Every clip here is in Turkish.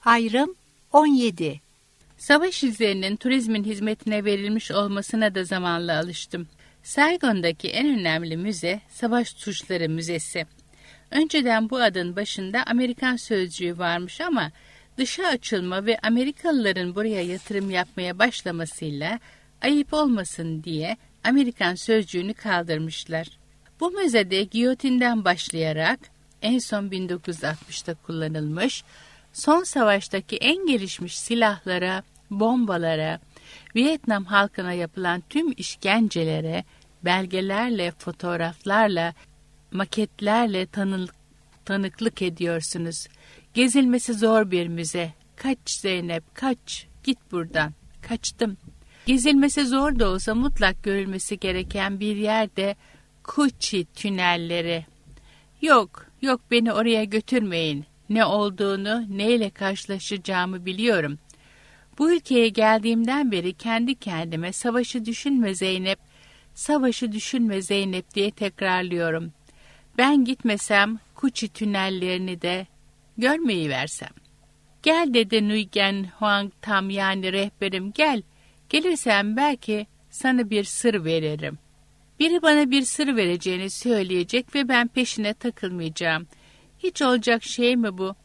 Ayrım 17. Savaş izlerinin turizmin hizmetine verilmiş olmasına da zamanla alıştım. Saigon'daki en önemli müze Savaş Suçları Müzesi. Önceden bu adın başında Amerikan sözcüğü varmış ama dışa açılma ve Amerikalıların buraya yatırım yapmaya başlamasıyla ayıp olmasın diye Amerikan sözcüğünü kaldırmışlar. Bu müzede giyotinden başlayarak en son 1960'ta kullanılmış, son savaştaki en gelişmiş silahlara, bombalara, Vietnam halkına yapılan tüm işkencelere, belgelerle, fotoğraflarla, maketlerle tanıklık ediyorsunuz. Gezilmesi zor bir müze. Kaç Zeynep, kaç, git buradan. Kaçtım. Gezilmesi zor da olsa mutlak görülmesi gereken bir yerde Cu Chi tünelleri. Yok beni oraya götürmeyin. Ne olduğunu, neyle karşılaşacağımı biliyorum. Bu ülkeye geldiğimden beri kendi kendime savaşı düşünme Zeynep, savaşı düşünme Zeynep diye tekrarlıyorum. Ben gitmesem Cu Chi tünellerini de görmeyi versem. Gel dedi Nguyen Huang Tam, yani rehberim, gel. Gelirsen belki sana bir sır veririm. Biri bana bir sır vereceğini söyleyecek ve ben peşine takılmayacağım. Hiç olacak şey mi bu?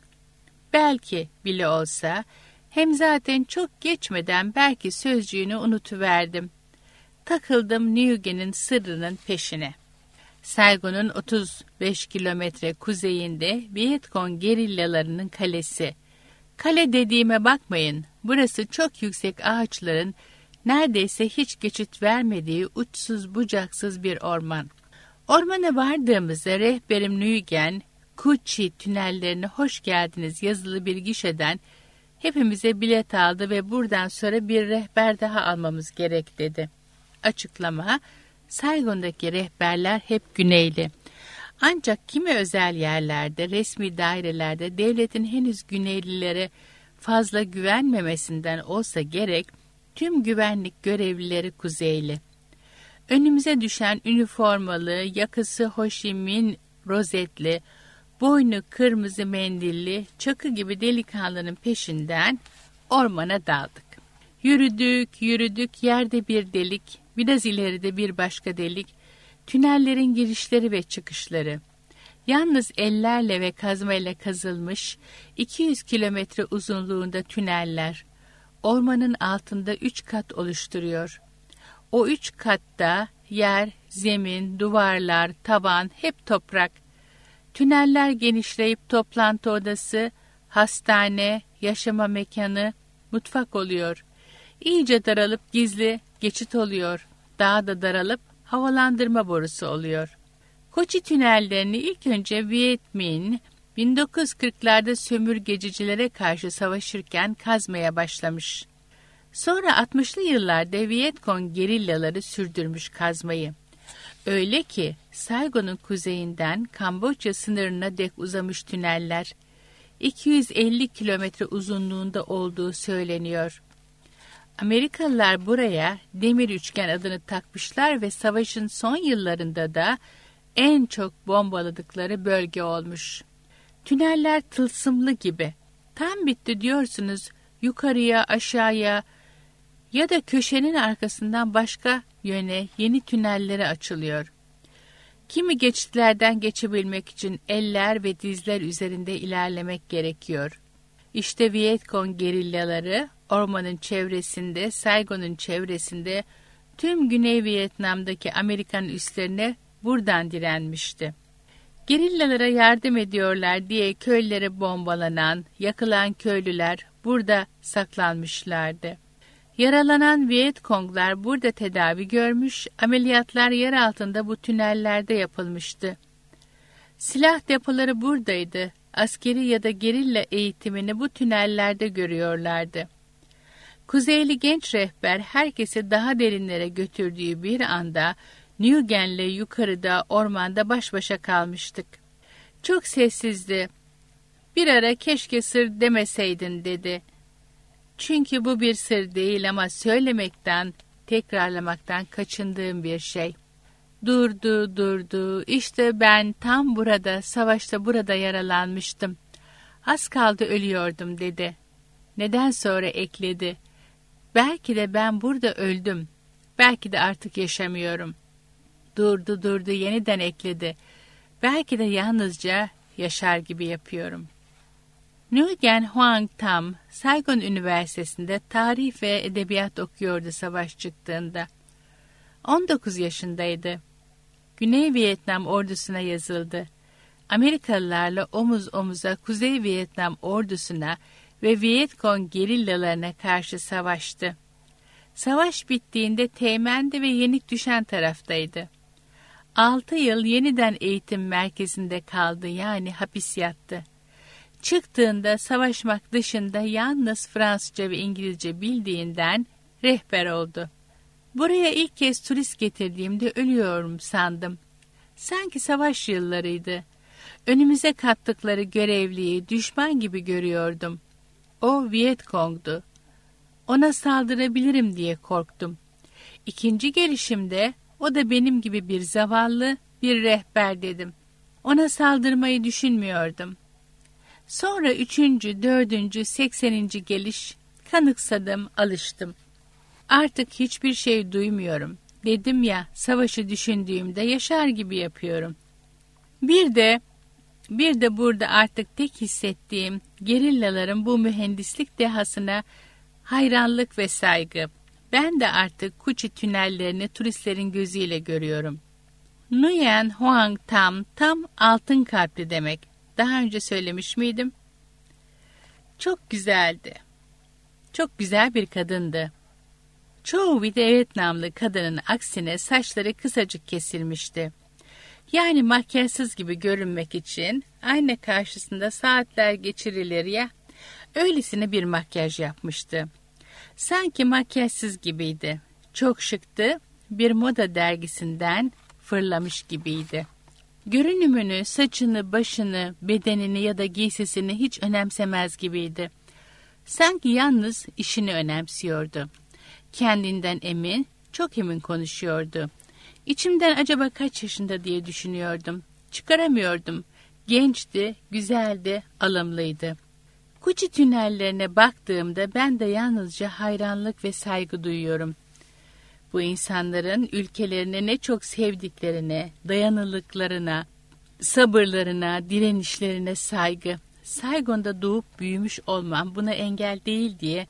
Belki bile olsa, hem zaten çok geçmeden belki sözcüğünü unutuverdim. Takıldım Nguyen'in sırrının peşine. Saigon'un 35 kilometre kuzeyinde Vietcong gerillalarının kalesi. Kale dediğime bakmayın, burası çok yüksek ağaçların neredeyse hiç geçit vermediği uçsuz bucaksız bir orman. Ormana vardığımızda rehberim Nguyen, Cu Chi tünellerine hoş geldiniz yazılı bir gişeden hepimize bilet aldı ve buradan sonra bir rehber daha almamız gerek dedi. Açıklama: Saigon'daki rehberler hep güneyli. Ancak kimi özel yerlerde, resmi dairelerde devletin henüz güneylilere fazla güvenmemesinden olsa gerek, tüm güvenlik görevlileri kuzeyli. Önümüze düşen üniformalı, yakası Ho Chi Minh rozetli, boynu kırmızı mendilli, çakı gibi delikanlının peşinden ormana daldık. Yürüdük, yerde bir delik, biraz ileride bir başka delik, tünellerin girişleri ve çıkışları. Yalnız ellerle ve kazmayla kazılmış 200 kilometre uzunluğunda tüneller, ormanın altında 3 kat oluşturuyor. O 3 katta yer, zemin, duvarlar, tavan hep toprak. Tüneller genişleyip toplantı odası, hastane, yaşama mekanı, mutfak oluyor. İyice daralıp gizli geçit oluyor. Daha da daralıp havalandırma borusu oluyor. Cu Chi tünellerini ilk önce Viet Minh 1940'larda sömürgecilere karşı savaşırken kazmaya başlamış. Sonra 60'lı yıllarda Vietcong gerillaları sürdürmüş kazmayı. Öyle ki Saigon'un kuzeyinden Kamboçya sınırına dek uzamış tüneller 250 kilometre uzunluğunda olduğu söyleniyor. Amerikalılar buraya Demir Üçgen adını takmışlar ve savaşın son yıllarında da en çok bombaladıkları bölge olmuş. Tüneller tılsımlı gibi. Tam bitti diyorsunuz, yukarıya, aşağıya ya da köşenin arkasından başka yöne yeni tünellere açılıyor. Kimi geçitlerden geçebilmek için eller ve dizler üzerinde ilerlemek gerekiyor. İşte Vietcong gerillaları ormanın çevresinde, Saigon'un çevresinde tüm Güney Vietnam'daki Amerikan üslerine buradan direnmişti. Gerillalara yardım ediyorlar diye köylere bombalanan, yakılan köylüler burada saklanmışlardı. Yaralanan Vietconglar burada tedavi görmüş, ameliyatlar yer altında bu tünellerde yapılmıştı. Silah depoları buradaydı, askeri ya da gerilla eğitimini bu tünellerde görüyorlardı. Kuzeyli genç rehber herkesi daha derinlere götürdüğü bir anda Nguyen'le yukarıda ormanda baş başa kalmıştık. Çok sessizdi. Bir ara keşke sır demeseydin dedi. Çünkü bu bir sır değil ama söylemekten, tekrarlamaktan kaçındığım bir şey. Durdu. İşte ben tam burada, savaşta burada yaralanmıştım. Az kaldı ölüyordum dedi. Neden sonra ekledi. Belki de ben burada öldüm. Belki de artık yaşamıyorum. Durdu yeniden ekledi. Belki de yalnızca yaşar gibi yapıyorum. Nguyen Huang Tam, Saigon Üniversitesi'nde tarih ve edebiyat okuyordu savaş çıktığında. 19 yaşındaydı. Güney Vietnam ordusuna yazıldı. Amerikalılarla omuz omuza Kuzey Vietnam ordusuna ve Vietcong gerillalarına karşı savaştı. Savaş bittiğinde teğmendi ve yenik düşen taraftaydı. 6 yıl yeniden eğitim merkezinde kaldı, yani hapis yattı. Çıktığında savaşmak dışında yalnız Fransızca ve İngilizce bildiğinden rehber oldu. Buraya ilk kez turist getirdiğimde ölüyorum sandım. Sanki savaş yıllarıydı. Önümüze kattıkları görevliyi düşman gibi görüyordum. O Vietcong'du. Ona saldırabilirim diye korktum. İkinci gelişimde o da benim gibi bir zavallı, bir rehber dedim. Ona saldırmayı düşünmüyordum. Sonra 3., 4., 80. geliş kanıksadım, alıştım. Artık hiçbir şey duymuyorum. Dedim ya, savaşı düşündüğümde yaşar gibi yapıyorum. Bir de burada artık tek hissettiğim gerillaların bu mühendislik dehasına hayranlık ve saygı. Ben de artık Kuchi tünellerini turistlerin gözüyle görüyorum. Nguyen Huang tam altın kalpli demek. Daha önce söylemiş miydim? Çok güzeldi. Çok güzel bir kadındı. Çoğu Vietnamlı kadının aksine saçları kısacık kesilmişti. Yani makyajsız gibi görünmek için ayna karşısında saatler geçirilir ya, öylesine bir makyaj yapmıştı. Sanki makyajsız gibiydi. Çok şıktı, bir moda dergisinden fırlamış gibiydi. Görünümünü, saçını, başını, bedenini ya da giysisini hiç önemsemez gibiydi. Sanki yalnız işini önemsiyordu. Kendinden emin, çok emin konuşuyordu. İçimden acaba kaç yaşında diye düşünüyordum. Çıkaramıyordum. Gençti, güzeldi, alımlıydı. Kuchi tünellerine baktığımda ben de yalnızca hayranlık ve saygı duyuyorum. Bu insanların ülkelerine ne çok sevdiklerine, dayanıklılıklarına, sabırlarına, direnişlerine saygı. Saigon'da doğup büyümüş olmam buna engel değil diye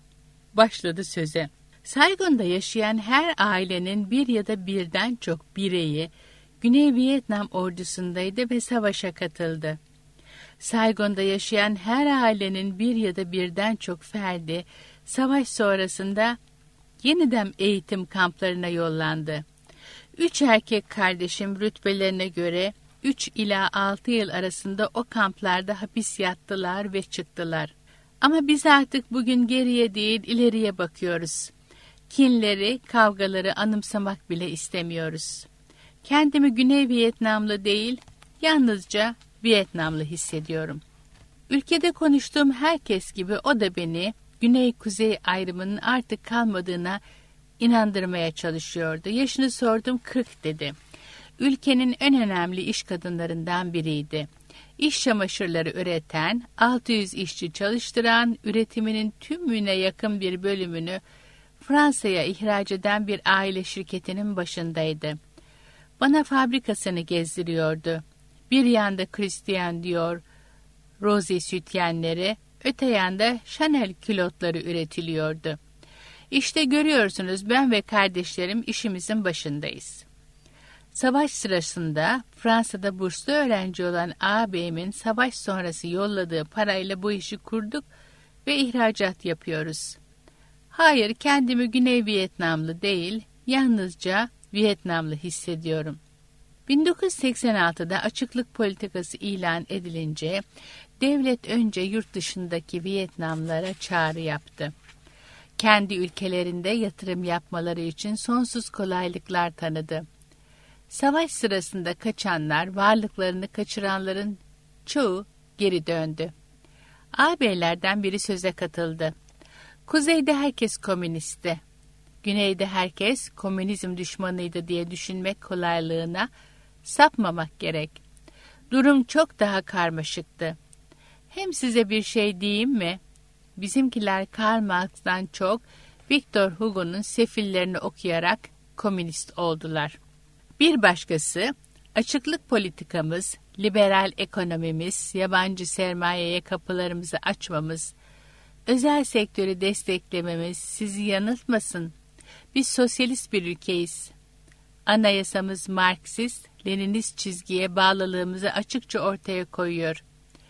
başladı söze. Saigon'da yaşayan her ailenin bir ya da birden çok bireyi Güney Vietnam ordusundaydı ve savaşa katıldı. Saigon'da yaşayan her ailenin bir ya da birden çok ferdi savaş sonrasında yeniden eğitim kamplarına yollandı. 3 erkek kardeşim rütbelerine göre 3 ila 6 yıl arasında o kamplarda hapis yattılar ve çıktılar. Ama biz artık bugün geriye değil ileriye bakıyoruz. Kinleri, kavgaları anımsamak bile istemiyoruz. Kendimi Güney Vietnamlı değil, yalnızca Vietnamlı hissediyorum. Ülkede konuştuğum herkes gibi o da beni Güney-Kuzey ayrımının artık kalmadığına inandırmaya çalışıyordu. Yaşını sordum, 40 dedi. Ülkenin en önemli iş kadınlarından biriydi. İş çamaşırları üreten, 600 işçi çalıştıran, üretiminin tümüne yakın bir bölümünü Fransa'ya ihraç eden bir aile şirketinin başındaydı. Bana fabrikasını gezdiriyordu. Bir yanda Christian Dior, Rosé sütyenleri, öte yanda Chanel külotları üretiliyordu. İşte görüyorsunuz, ben ve kardeşlerim işimizin başındayız. Savaş sırasında Fransa'da burslu öğrenci olan ağabeyimin savaş sonrası yolladığı parayla bu işi kurduk ve ihracat yapıyoruz. Hayır, kendimi Güney Vietnamlı değil, yalnızca Vietnamlı hissediyorum. 1986'da açıklık politikası ilan edilince devlet önce yurt dışındaki Vietnamlılara çağrı yaptı. Kendi ülkelerinde yatırım yapmaları için sonsuz kolaylıklar tanıdı. Savaş sırasında kaçanlar, varlıklarını kaçıranların çoğu geri döndü. Ağabeylerden biri söze katıldı. Kuzeyde herkes komünistti. Güneyde herkes komünizm düşmanıydı diye düşünmek kolaylığına sapmamak gerek. Durum çok daha karmaşıktı. Hem size bir şey diyeyim mi? bizimkiler Karl Marx'tan çok Victor Hugo'nun Sefillerini okuyarak komünist oldular. Bir başkası, açıklık politikamız, liberal ekonomimiz, yabancı sermayeye kapılarımızı açmamız, özel sektörü desteklememiz sizi yanıltmasın. Biz sosyalist bir ülkeyiz. Anayasamız Marksist, Leninist çizgiye bağlılığımızı açıkça ortaya koyuyor.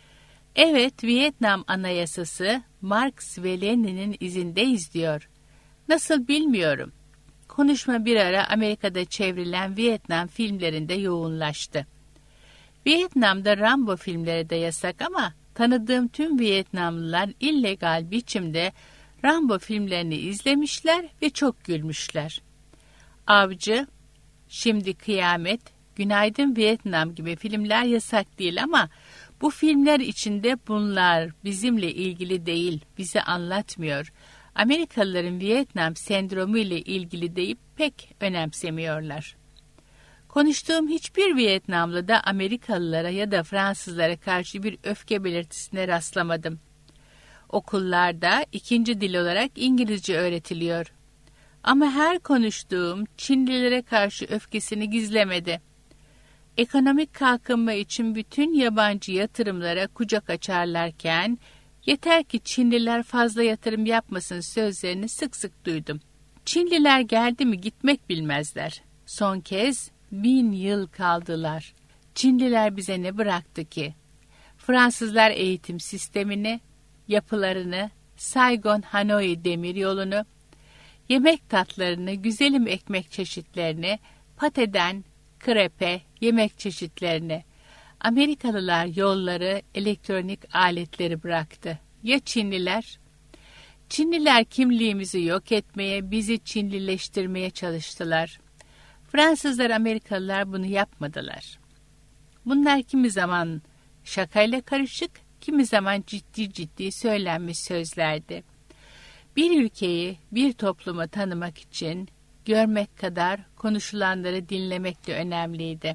Evet, Vietnam Anayasası Marx ve Lenin'in izindeyiz diyor. Nasıl bilmiyorum. Konuşma bir ara Amerika'da çevrilen Vietnam filmlerinde yoğunlaştı. Vietnam'da Rambo filmleri de yasak ama tanıdığım tüm Vietnamlılar illegal biçimde Rambo filmlerini izlemişler ve çok gülmüşler. Avcı, Şimdi Kıyamet, Günaydın Vietnam gibi filmler yasak değil ama bu filmler içinde bunlar bizimle ilgili değil, bizi anlatmıyor. Amerikalıların Vietnam sendromu ile ilgili deyip pek önemsemiyorlar. Konuştuğum hiçbir Vietnamlı da Amerikalılara ya da Fransızlara karşı bir öfke belirtisine rastlamadım. Okullarda ikinci dil olarak İngilizce öğretiliyor. Ama her konuştuğum Çinlilere karşı öfkesini gizlemedi. Ekonomik kalkınma için bütün yabancı yatırımlara kucak açarlarken, yeter ki Çinliler fazla yatırım yapmasın sözlerini sık sık duydum. Çinliler geldi mi gitmek bilmezler. Son kez 1000 yıl kaldılar. Çinliler bize ne bıraktı ki? Fransızlar eğitim sistemini, yapılarını, Saigon-Hanoi demiryolunu, yemek tatlarını, güzelim ekmek çeşitlerini, pateden, krepe, yemek çeşitlerini, Amerikalılar yolları, elektronik aletleri bıraktı. Ya Çinliler? Çinliler kimliğimizi yok etmeye, bizi Çinlileştirmeye çalıştılar. Fransızlar, Amerikalılar bunu yapmadılar. Bunlar kimi zaman şakayla karışık, kimi zaman ciddi ciddi söylenmiş sözlerdi. Bir ülkeyi, bir toplumu tanımak için görmek kadar konuşulanları dinlemek de önemliydi.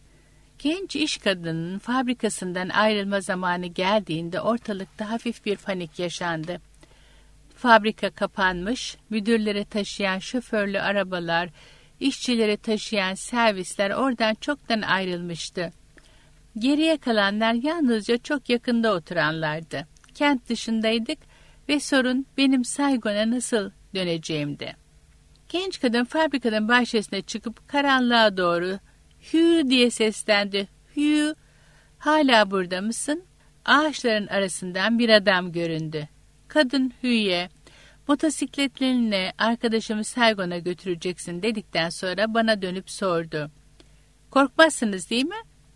Genç iş kadının fabrikasından ayrılma zamanı geldiğinde ortalıkta hafif bir panik yaşandı. Fabrika kapanmış, müdürleri taşıyan şoförlü arabalar, işçileri taşıyan servisler oradan çoktan ayrılmıştı. Geriye kalanlar yalnızca çok yakında oturanlardı. Kent dışındaydık ve sorun benim Saigon'a nasıl döneceğimdi. Genç kadın fabrikanın bahçesine çıkıp karanlığa doğru "Hugh" diye seslendi. "Hugh, hala burada mısın?" Ağaçların arasından bir adam göründü. Kadın Hugh'ye "Motosikletlerinle arkadaşımı Saigon'a götüreceksin" dedikten sonra bana dönüp sordu. "Korkmazsınız değil mi?"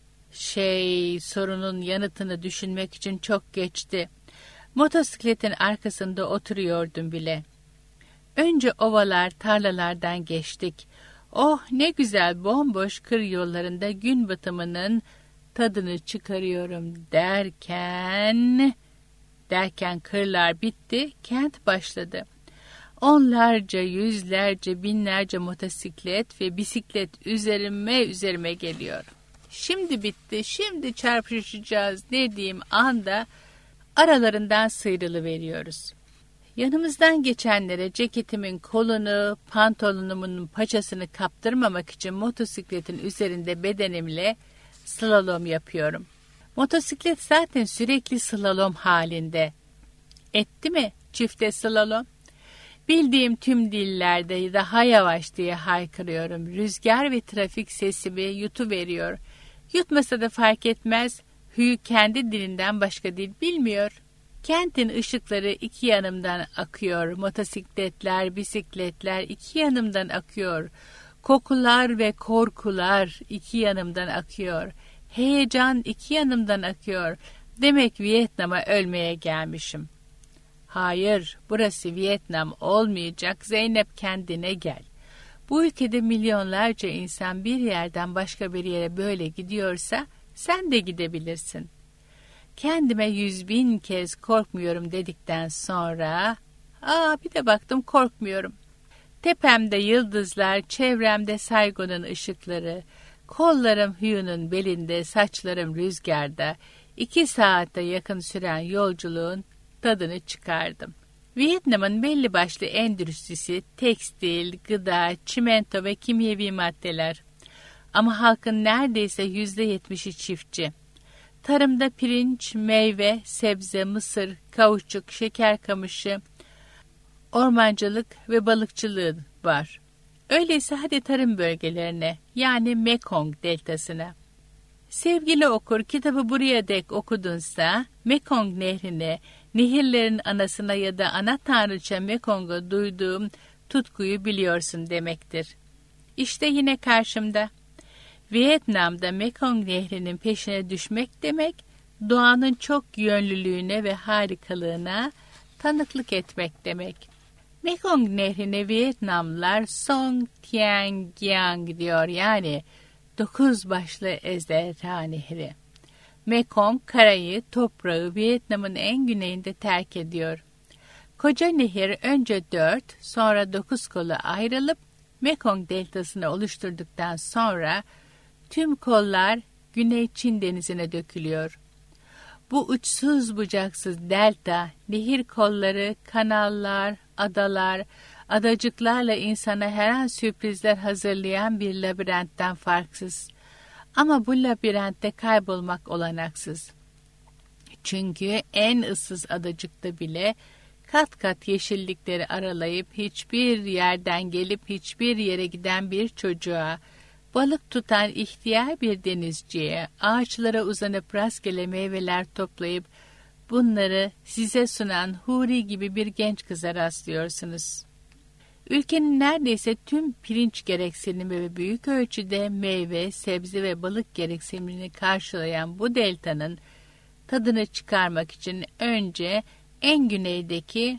Sorunun yanıtını düşünmek için çok geçti. Motosikletin arkasında oturuyordum bile. Önce ovalar, tarlalardan geçtik. Oh ne güzel bomboş kır yollarında gün batımının tadını çıkarıyorum derken kırlar bitti, kent başladı. Onlarca, yüzlerce, binlerce motosiklet ve bisiklet üzerime geliyor. Şimdi bitti, şimdi çarpışacağız dediğim anda aralarından sıyrılıveriyoruz. Yanımızdan geçenlere ceketimin kolunu, pantolonumun paçasını kaptırmamak için motosikletin üzerinde bedenimle slalom yapıyorum. Motosiklet zaten sürekli slalom halinde. Etti mi çifte slalom? Bildiğim tüm dillerde daha yavaş diye haykırıyorum. Rüzgar ve trafik sesimi yutuveriyor. Yutmasa da fark etmez. Hugh kendi dilinden başka dil bilmiyor. Kentin ışıkları iki yanımdan akıyor. Motosikletler, bisikletler iki yanımdan akıyor. Kokular ve korkular iki yanımdan akıyor. Heyecan iki yanımdan akıyor. Demek Vietnam'a ölmeye gelmişim. Hayır, burası Vietnam olmayacak. Zeynep, kendine gel. Bu ülkede milyonlarca insan bir yerden başka bir yere böyle gidiyorsa sen de gidebilirsin. Kendime 100.000 kez korkmuyorum dedikten sonra bir de baktım korkmuyorum. Tepemde yıldızlar, çevremde Saigon'un ışıkları, kollarım Hugh'un belinde, saçlarım rüzgarda, 2 saate yakın süren yolculuğun tadını çıkardım. Vietnam'ın belli başlı endüstrisi tekstil, gıda, çimento ve kimyevi maddeler. Ama halkın neredeyse %70'i çiftçi. Tarımda pirinç, meyve, sebze, mısır, kauçuk, şeker kamışı, ormancılık ve balıkçılığı var. Öyleyse hadi tarım bölgelerine, yani Mekong deltasına. Sevgili okur, kitabı buraya dek okudunsa Mekong nehrine, nehirlerin anasına ya da ana tanrıça Mekong'a duyduğum tutkuyu biliyorsun demektir. İşte yine karşımda. Vietnam'da Mekong nehrinin peşine düşmek demek, doğanın çok yönlülüğüne ve harikalığına tanıklık etmek demek. Mekong nehrine Vietnamlılar Song Tieng Giang diyor, yani 9 başlı ejderha nehri. Mekong karayı, toprağı Vietnam'ın en güneyinde terk ediyor. Koca nehir önce 4, sonra 9 kola ayrılıp Mekong deltasını oluşturduktan sonra tüm kollar Güney Çin denizine dökülüyor. Bu uçsuz bucaksız delta, nehir kolları, kanallar, adalar, adacıklarla insana her an sürprizler hazırlayan bir labirentten farksız. Ama bu labirentte kaybolmak olanaksız. Çünkü en ıssız adacıkta bile kat kat yeşillikleri aralayıp hiçbir yerden gelip hiçbir yere giden bir çocuğa, balık tutan ihtiyar bir denizciye, ağaçlara uzanıp rastgele meyveler toplayıp bunları size sunan Huri gibi bir genç kıza rastlıyorsunuz. Ülkenin neredeyse tüm pirinç gereksinimi ve büyük ölçüde meyve, sebze ve balık gereksinimini karşılayan bu deltanın tadını çıkarmak için önce en güneydeki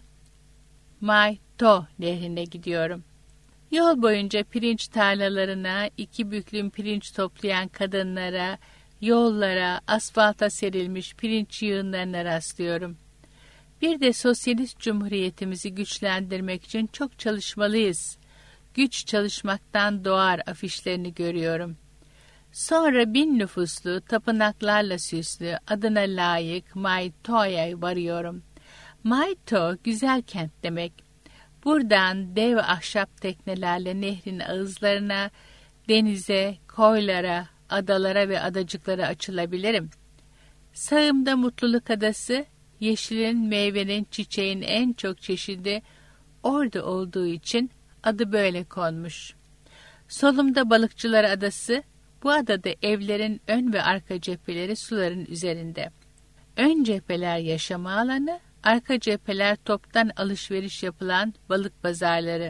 Mai To nehrine gidiyorum. Yol boyunca pirinç tarlalarına, 2 büklüm pirinç toplayan kadınlara, yollara, asfalta serilmiş pirinç yığınlarına rastlıyorum. Bir de sosyalist cumhuriyetimizi güçlendirmek için çok çalışmalıyız. Güç çalışmaktan doğar afişlerini görüyorum. Sonra 1000 nüfuslu, tapınaklarla süslü, adına layık Mai To'ya varıyorum. Mai To güzel kent demek. Buradan dev ahşap teknelerle nehrin ağızlarına, denize, koylara, adalara ve adacıklara açılabilirim. Sağımda Mutluluk Adası, yeşilin, meyvenin, çiçeğin en çok çeşidi orada olduğu için adı böyle konmuş. Solumda Balıkçılar Adası, bu adada evlerin ön ve arka cepheleri suların üzerinde. Ön cepheler yaşama alanı, arka cepheler toptan alışveriş yapılan balık pazarları.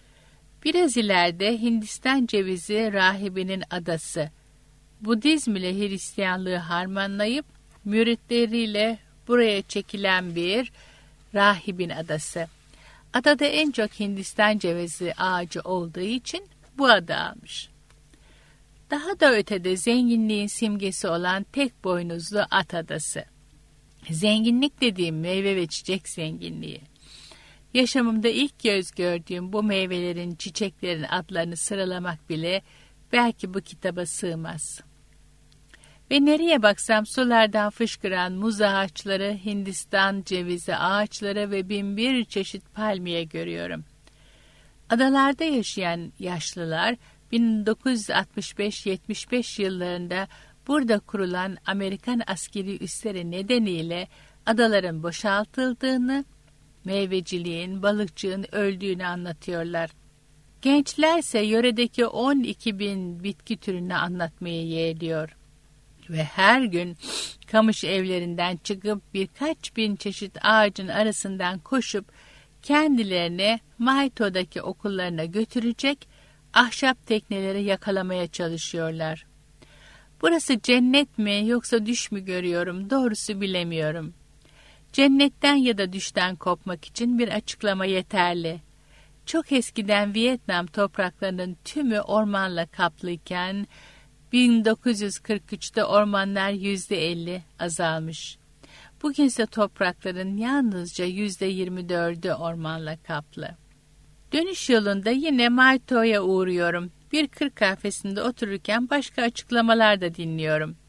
Biraz ileride Hindistan cevizi rahibinin adası. Budizm ile Hristiyanlığı harmanlayıp müritleriyle buraya çekilen bir rahibin adası. Adada en çok Hindistan cevizi ağacı olduğu için bu adı almış. Daha da ötede zenginliğin simgesi olan tek boynuzlu at adası. Zenginlik dediğim meyve ve çiçek zenginliği. Yaşamımda ilk göz gördüğüm bu meyvelerin, çiçeklerin adlarını sıralamak bile belki bu kitaba sığmaz. Ve nereye baksam sulardan fışkıran muz ağaçları, Hindistan cevizi ağaçları ve 1001 çeşit palmiye görüyorum. Adalarda yaşayan yaşlılar 1965-75 yıllarında burada kurulan Amerikan askeri üsleri nedeniyle adaların boşaltıldığını, meyveciliğin, balıkçılığın öldüğünü anlatıyorlar. Gençlerse yöredeki 12.000 bitki türünü anlatmayı yeğliyor. Ve her gün kamış evlerinden çıkıp birkaç bin çeşit ağacın arasından koşup kendilerini Mai To'daki okullarına götürecek ahşap tekneleri yakalamaya çalışıyorlar. Burası cennet mi yoksa düş mü görüyorum, doğrusu bilemiyorum. Cennetten ya da düşten kopmak için bir açıklama yeterli. Çok eskiden Vietnam topraklarının tümü ormanla kaplıyken 1943'te ormanlar %50 azalmış. Bugünse toprakların yalnızca %24'ü ormanla kaplı. Dönüş yolunda yine Mai To'ya uğruyorum. Bir kır kafesinde otururken başka açıklamalar da dinliyorum.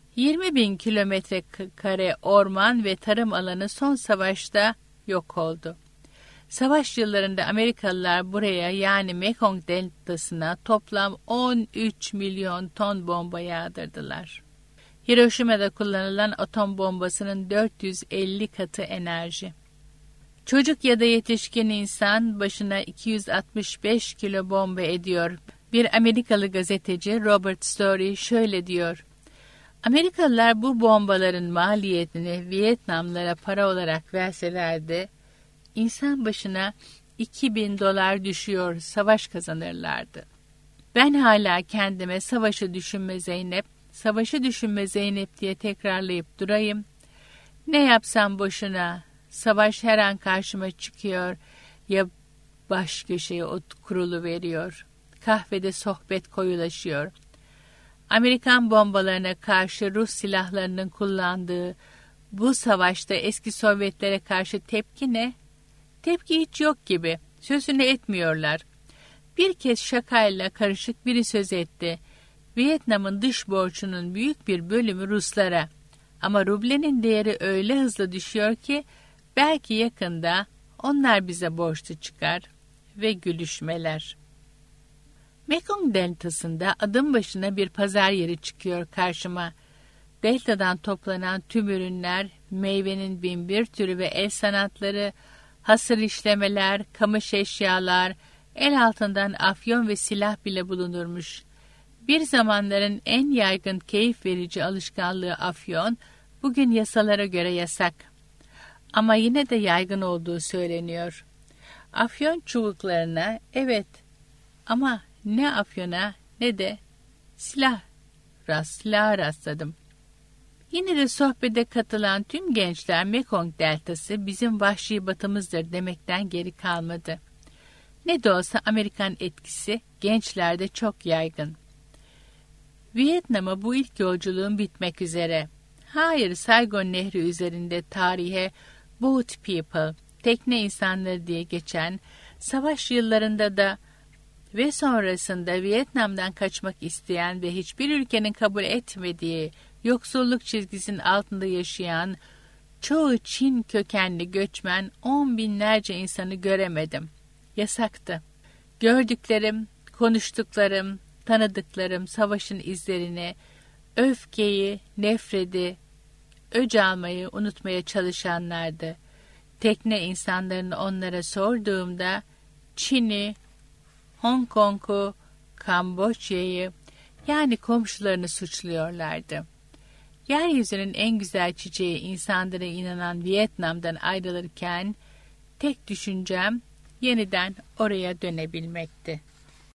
20.000 kilometre kare orman ve tarım alanı son savaşta yok oldu. Savaş yıllarında Amerikalılar buraya, yani Mekong Deltası'na toplam 13 milyon ton bomba yağdırdılar. Hiroşima'da kullanılan atom bombasının 450 katı enerji. Çocuk ya da yetişkin insan başına 265 kilo bomba ediyor. Bir Amerikalı gazeteci Robert Story şöyle diyor: Amerikalılar bu bombaların maliyetini Vietnamlara para olarak verselerdi, insan başına $2.000 düşüyor, savaş kazanırlardı. Ben hala kendime savaşı düşünme Zeynep, savaşı düşünme Zeynep diye tekrarlayıp durayım. Ne yapsam boşuna, savaş her an karşıma çıkıyor ya baş köşeye kurulu veriyor. Kahvede sohbet koyulaşıyor. Amerikan bombalarına karşı Rus silahlarının kullandığı bu savaşta eski Sovyetlere karşı tepki ne? Tepki hiç yok gibi. Sözünü etmiyorlar. Bir kez şakayla karışık biri söz etti. Vietnam'ın dış borcunun büyük bir bölümü Ruslara. Ama rublenin değeri öyle hızlı düşüyor ki belki yakında onlar bize borçlu çıkar. Ve gülüşmeler. Mekong Deltası'nda adım başına bir pazar yeri çıkıyor karşıma. Deltadan toplanan tüm ürünler, meyvenin binbir türü ve el sanatları, hasır işlemeler, kamış eşyalar, el altından afyon ve silah bile bulunurmuş. Bir zamanların en yaygın keyif verici alışkanlığı afyon, bugün yasalara göre yasak. Ama yine de yaygın olduğu söyleniyor. Afyon çubuklarına, evet, ama ne afyona ne de silaha rastladım. Yine de sohbete katılan tüm gençler Mekong Deltası bizim vahşi batımızdır demekten geri kalmadı. Ne de olsa Amerikan etkisi gençlerde çok yaygın. Vietnam'a bu ilk yolculuğum bitmek üzere. Hayır, Saigon Nehri üzerinde tarihe boat people, tekne insanları diye geçen, savaş yıllarında da ve sonrasında Vietnam'dan kaçmak isteyen ve hiçbir ülkenin kabul etmediği yoksulluk çizgisinin altında yaşayan çoğu Çin kökenli göçmen 10 binlerce insanı göremedim. Yasaktı. Gördüklerim, konuştuklarım, tanıdıklarım savaşın izlerini, öfkeyi, nefreti, öc almayı unutmaya çalışanlardı. Tekne insanlarını onlara sorduğumda Çin'i, Hong Kong'u, Kamboçya'yı, yani komşularını suçluyorlardı. Yeryüzünün en güzel çiçeği insanlara inanan Vietnam'dan ayrılırken tek düşüncem yeniden oraya dönebilmekti.